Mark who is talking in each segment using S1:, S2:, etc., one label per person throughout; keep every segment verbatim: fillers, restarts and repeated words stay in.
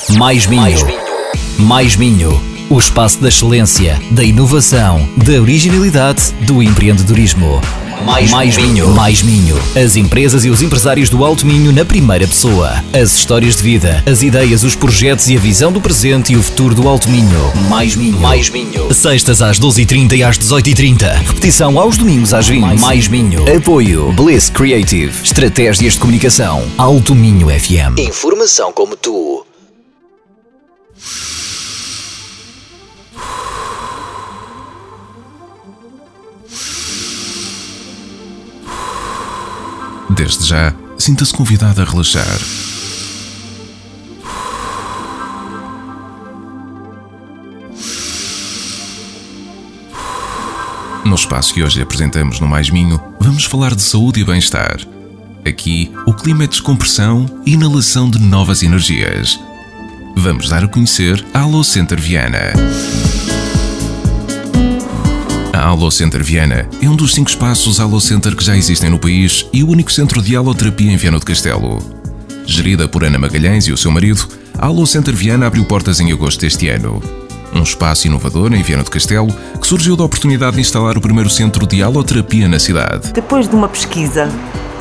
S1: Mais Minho. Mais Minho. O espaço da excelência, da inovação, da originalidade, do empreendedorismo. Mais, Mais Minho. Mais Minho. As empresas e os empresários do Alto Minho na primeira pessoa. As histórias de vida, as ideias, os projetos e a visão do presente e o futuro do Alto Minho. Mais Minho. Mais Minho. Sextas às doze e trinta e às dezoito e trinta. Repetição aos domingos às vinte. Mais, Mais Minho. Apoio Bliss Creative. Estratégias de comunicação. Alto Minho F M. Informação como tu.
S2: Desde já, sinta-se convidado a relaxar. No espaço que hoje apresentamos no Mais Minho, vamos falar de saúde e bem-estar. Aqui, o clima é descompressão e inalação de novas energias. Vamos dar a conhecer a Allo Center Viana. A Allo Center Viana é um dos cinco espaços Allo Center que já existem no país e o único centro de haloterapia em Viana do Castelo. Gerida por Ana Magalhães e o seu marido, a Allo Center Viana abriu portas em agosto deste ano. Um espaço inovador em Viana do Castelo que surgiu da oportunidade de instalar o primeiro centro de haloterapia na cidade.
S3: Depois de uma pesquisa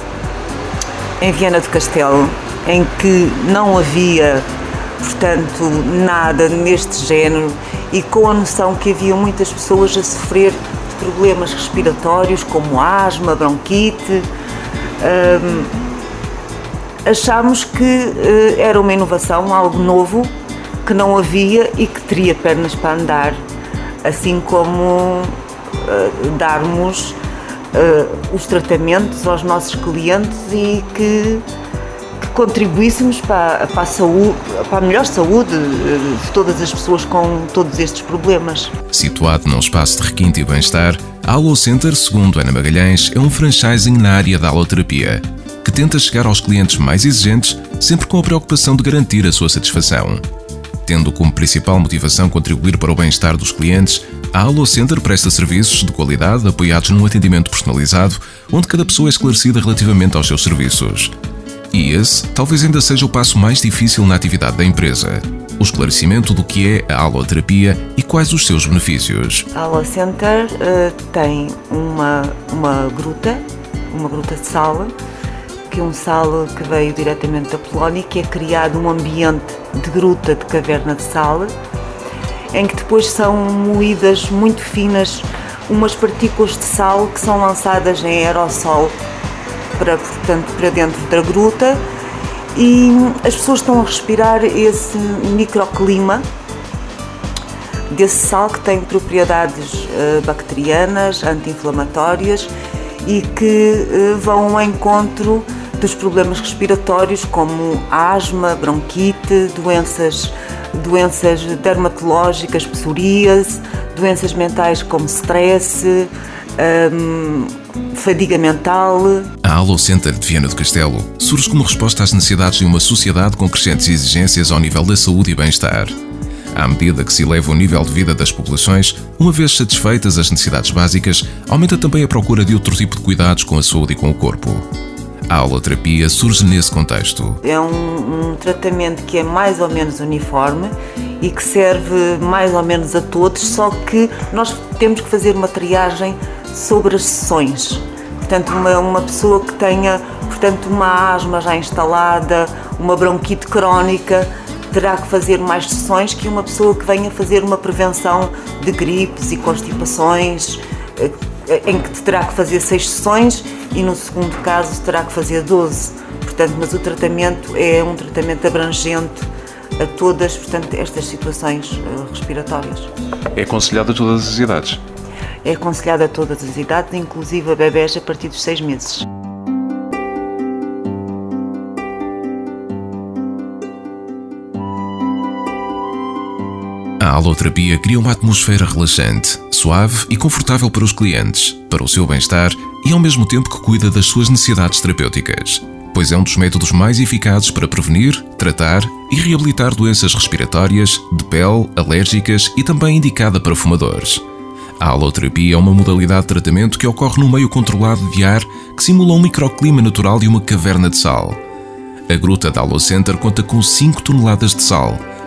S3: em Viana do Castelo, em que não havia, portanto, nada neste género, e com a noção que havia muitas pessoas a sofrer de problemas respiratórios, como asma, bronquite, hum, achámos que uh, era uma inovação, algo novo, que não havia e que teria pernas para andar, assim como uh, darmos uh, os tratamentos aos nossos clientes e que contribuíssemos para, para, a saúde, para a melhor saúde de todas as pessoas com todos estes problemas.
S2: Situado num espaço de requinte e bem-estar, a Allo Center, segundo Ana Magalhães, é um franchising na área da haloterapia, que tenta chegar aos clientes mais exigentes, sempre com a preocupação de garantir a sua satisfação. Tendo como principal motivação contribuir para o bem-estar dos clientes, a Allo Center presta serviços de qualidade apoiados num atendimento personalizado, onde cada pessoa é esclarecida relativamente aos seus serviços. E esse talvez ainda seja o passo mais difícil na atividade da empresa: o esclarecimento do que é a haloterapia e quais os seus benefícios.
S3: A Allo Center uh, tem uma, uma gruta, uma gruta de sal, que é um sal que veio diretamente da Polónia, que é criado um ambiente de gruta, de caverna de sal, em que depois são moídas muito finas umas partículas de sal que são lançadas em aerossol para, portanto, para dentro da gruta, e as pessoas estão a respirar esse microclima desse sal, que tem propriedades uh, bacterianas, anti-inflamatórias, e que uh, vão ao encontro dos problemas respiratórios como asma, bronquite, doenças, doenças dermatológicas, psoríase, doenças mentais como stress, um, fadiga mental.
S2: A Allo Center de Viana do Castelo surge como resposta às necessidades de uma sociedade com crescentes exigências ao nível da saúde e bem-estar. À medida que se eleva o nível de vida das populações, uma vez satisfeitas as necessidades básicas, aumenta também a procura de outro tipo de cuidados com a saúde e com o corpo. A haloterapia surge nesse contexto.
S3: É um, um tratamento que é mais ou menos uniforme e que serve mais ou menos a todos, só que nós temos que fazer uma triagem sobre as sessões. Portanto, uma, uma pessoa que tenha, portanto, uma asma já instalada, uma bronquite crónica, terá que fazer mais sessões que uma pessoa que venha fazer uma prevenção de gripes e constipações, em que terá que fazer seis sessões e no segundo caso terá que fazer doze. Portanto, mas o tratamento é um tratamento abrangente a todas, portanto, estas situações respiratórias.
S4: É aconselhado a todas as idades?
S3: É aconselhado a todas as idades, inclusive a bebés a partir dos seis meses.
S2: A haloterapia cria uma atmosfera relaxante, suave e confortável para os clientes, para o seu bem-estar e ao mesmo tempo que cuida das suas necessidades terapêuticas, pois é um dos métodos mais eficazes para prevenir, tratar e reabilitar doenças respiratórias, de pele, alérgicas e também indicada para fumadores. A haloterapia é uma modalidade de tratamento que ocorre num meio controlado de ar que simula um microclima natural de uma caverna de sal. A gruta da Allo Center conta com cinco toneladas de sal,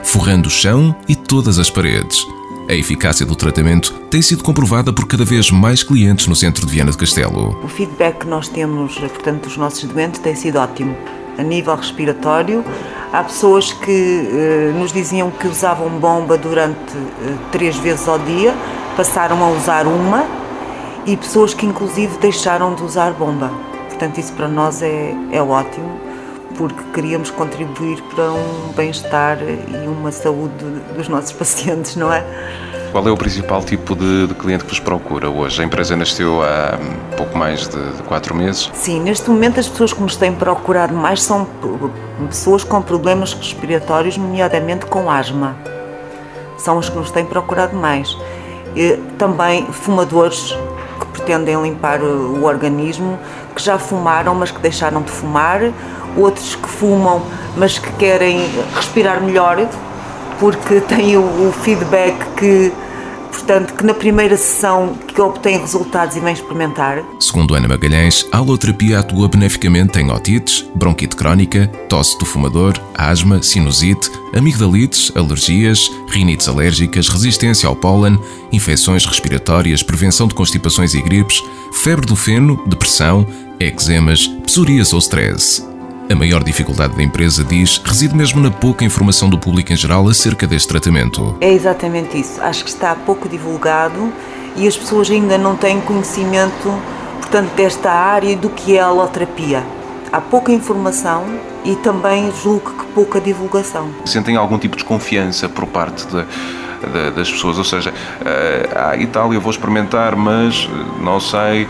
S2: forrando o chão e todas as paredes. A eficácia do tratamento tem sido comprovada por cada vez mais clientes no centro de Viana do Castelo.
S3: O feedback que nós temos, portanto, dos nossos doentes tem sido ótimo. A nível respiratório, há pessoas que eh, nos diziam que usavam bomba durante eh, três vezes ao dia, passaram a usar uma, e pessoas que inclusive deixaram de usar bomba. Portanto, isso para nós é, é ótimo, porque queríamos contribuir para um bem-estar e uma saúde dos nossos pacientes, não é?
S4: Qual é o principal tipo de, de cliente que vos procura hoje? A empresa nasceu há pouco mais de, de quatro meses?
S3: Sim, neste momento as pessoas que nos têm procurado mais são pessoas com problemas respiratórios, nomeadamente com asma. São os que nos têm procurado mais. E também fumadores que pretendem limpar o organismo, que já fumaram, mas que deixaram de fumar. Outros que fumam, mas que querem respirar melhor, porque têm o, o feedback que, portanto, que na primeira sessão que obtêm resultados e vêm experimentar.
S2: Segundo Ana Magalhães, a aloterapia atua beneficamente em otites, bronquite crónica, tosse do fumador, asma, sinusite, amigdalites, alergias, rinites alérgicas, resistência ao pólen, infecções respiratórias, prevenção de constipações e gripes, febre do feno, depressão, eczemas, psoríase ou stress. A maior dificuldade da empresa, diz, reside mesmo na pouca informação do público em geral acerca deste tratamento.
S3: É exatamente isso. Acho que está pouco divulgado e as pessoas ainda não têm conhecimento, portanto, desta área do que é a aloterapia. Há pouca informação e também julgo que pouca divulgação.
S4: Sentem algum tipo de desconfiança por parte de, de, das pessoas? Ou seja, a Itália vou experimentar, mas não sei...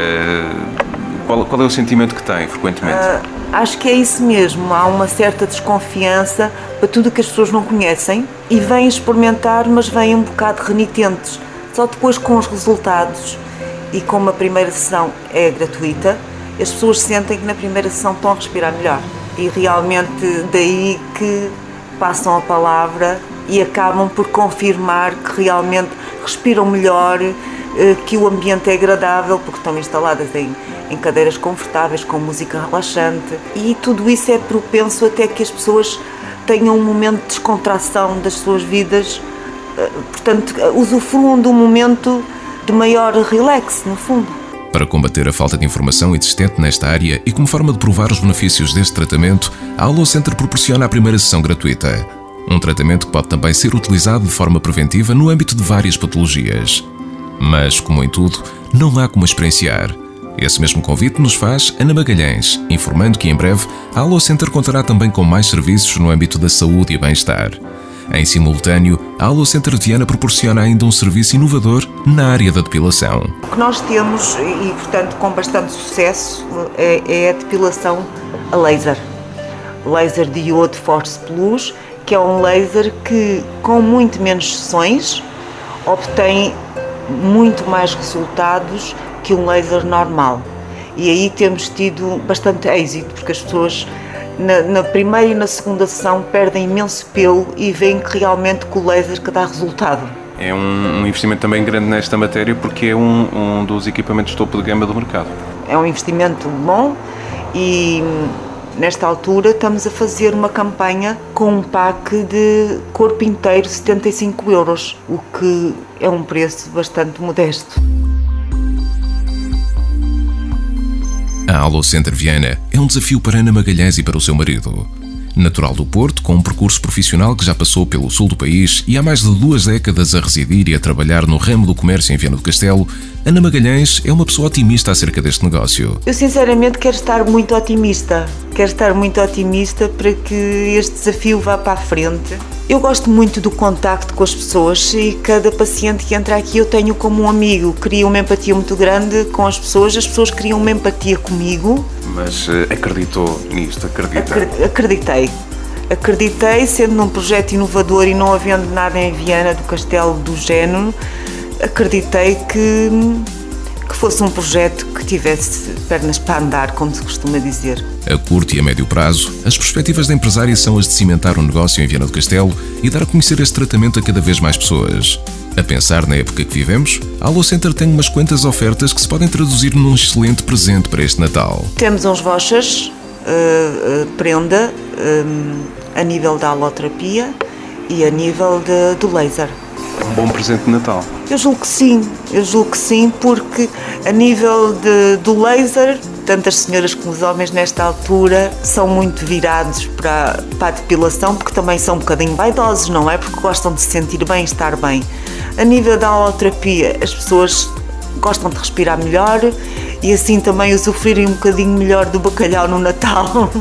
S4: Qual, qual é o sentimento que têm frequentemente?
S3: Uh, acho que é isso mesmo. Há uma certa desconfiança para tudo o que as pessoas não conhecem e vêm experimentar, mas vêm um bocado renitentes. Só depois com os resultados e como a primeira sessão é gratuita, as pessoas sentem que na primeira sessão estão a respirar melhor. E realmente daí que passam a palavra e acabam por confirmar que realmente respiram melhor, que o ambiente é agradável, porque estão instaladas em, em cadeiras confortáveis, com música relaxante, e tudo isso é propenso até que as pessoas tenham um momento de descontração das suas vidas, portanto, usufruam de um momento de maior relax, no fundo.
S2: Para combater a falta de informação existente nesta área e como forma de provar os benefícios deste tratamento, a AlloCenter proporciona a primeira sessão gratuita. Um tratamento que pode também ser utilizado de forma preventiva no âmbito de várias patologias. Mas, como em tudo, não há como experienciar. Esse mesmo convite nos faz Ana Magalhães, informando que em breve a AlloCenter contará também com mais serviços no âmbito da saúde e bem-estar. Em simultâneo, a AlloCenter de Viana proporciona ainda um serviço inovador na área da depilação.
S3: O que nós temos, e portanto com bastante sucesso, é, é a depilação a laser. Laser Diode Force Plus, que é um laser que, com muito menos sessões, obtém muito mais resultados que um laser normal. E aí temos tido bastante êxito, porque as pessoas na, na primeira e na segunda sessão perdem imenso pelo e veem que realmente com o laser que dá resultado.
S4: É um, um investimento também grande nesta matéria, porque é um, um dos equipamentos topo de gama do mercado.
S3: É um investimento bom e nesta altura estamos a fazer uma campanha com um pack de corpo inteiro, setenta e cinco euros, o que é um preço bastante modesto.
S2: A AlloCenter Viana é um desafio para Ana Magalhães e para o seu marido. Natural do Porto, com um percurso profissional que já passou pelo sul do país e há mais de duas décadas a residir e a trabalhar no ramo do comércio em Viana do Castelo, Ana Magalhães é uma pessoa otimista acerca deste negócio.
S3: Eu sinceramente quero estar muito otimista. Quero estar muito otimista para que este desafio vá para a frente. Eu gosto muito do contacto com as pessoas e cada paciente que entra aqui eu tenho como um amigo. Crio uma empatia muito grande com as pessoas, as pessoas criam uma empatia comigo.
S4: Mas uh, acreditou nisto, acredita?
S3: Acre- acreditei. Acreditei, sendo num projeto inovador e não havendo nada em Viana do Castelo do género, acreditei que, que fosse um projeto que tivesse pernas para andar, como se costuma dizer.
S2: A curto e a médio prazo, as perspectivas da empresária são as de cimentar o negócio em Viana do Castelo e dar a conhecer este tratamento a cada vez mais pessoas. A pensar na época que vivemos, a AlloCenter tem umas quantas ofertas que se podem traduzir num excelente presente para este Natal.
S3: Temos uns vouchers, uh, uh, prenda, um, a nível da aloterapia, e a nível de, do laser.
S4: É um bom presente de Natal.
S3: Eu julgo que sim, eu julgo que sim, porque a nível de, do laser, tanto as senhoras como os homens nesta altura são muito virados para, para a depilação, porque também são um bocadinho vaidosos, não é? Porque gostam de se sentir bem, estar bem. A nível da holoterapia, as pessoas gostam de respirar melhor e assim também usufruírem um bocadinho melhor do bacalhau no Natal.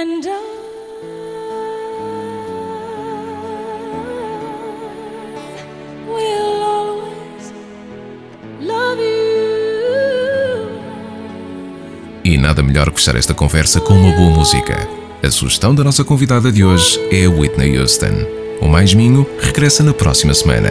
S2: E nada melhor que fechar esta conversa com uma boa música. A sugestão da nossa convidada de hoje é a Whitney Houston. O Mais Minho regressa na próxima semana.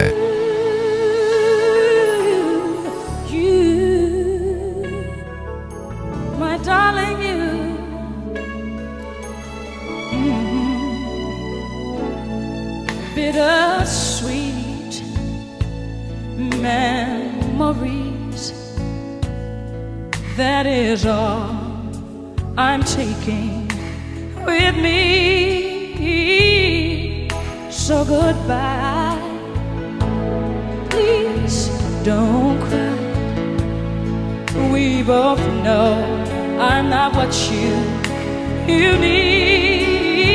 S5: Bittersweet memories. That is all I'm taking with me. So goodbye. Please don't cry. We both know I'm not what you you need.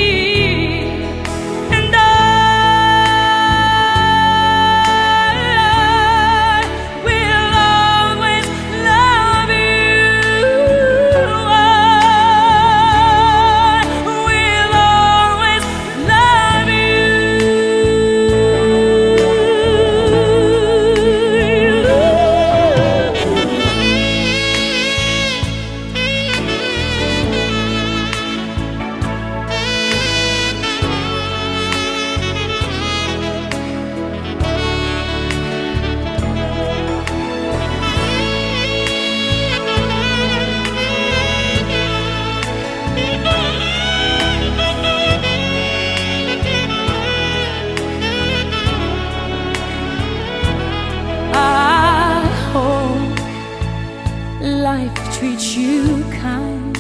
S5: Treat you kind,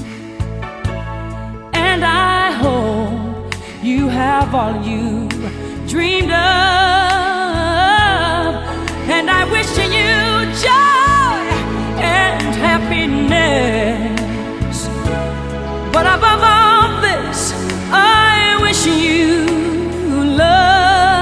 S5: and I hope you have all you dreamed of, and I wish you joy and happiness, but above all this I wish you love.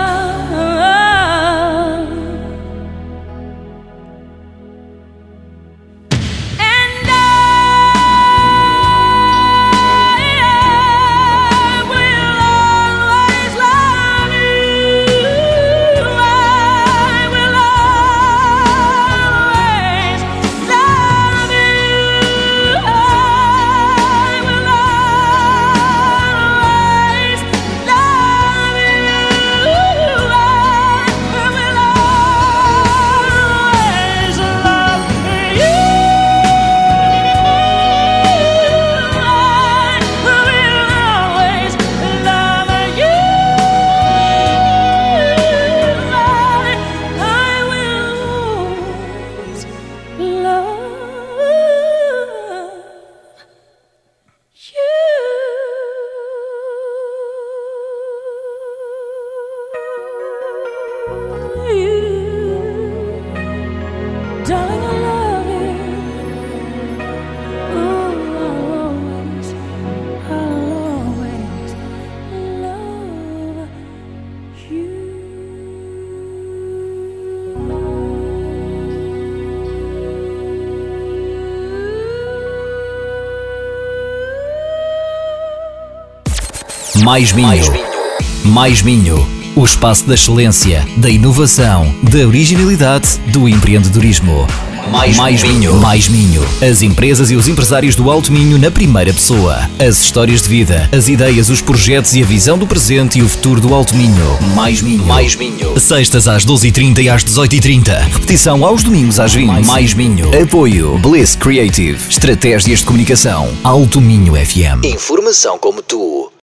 S1: Mais Minho. Mais Minho. O espaço da excelência, da inovação, da originalidade, do empreendedorismo. Mais, mais Minho. Mais Minho. As empresas e os empresários do Alto Minho na primeira pessoa. As histórias de vida, as ideias, os projetos e a visão do presente e o futuro do Alto Minho. Mais Minho. Mais Minho. Sextas às doze e trinta e às dezoito e trinta. Repetição aos domingos às vinte. Mais Minho. Apoio Bliss Creative. Estratégias de comunicação. Alto Minho F M. Informação como tu.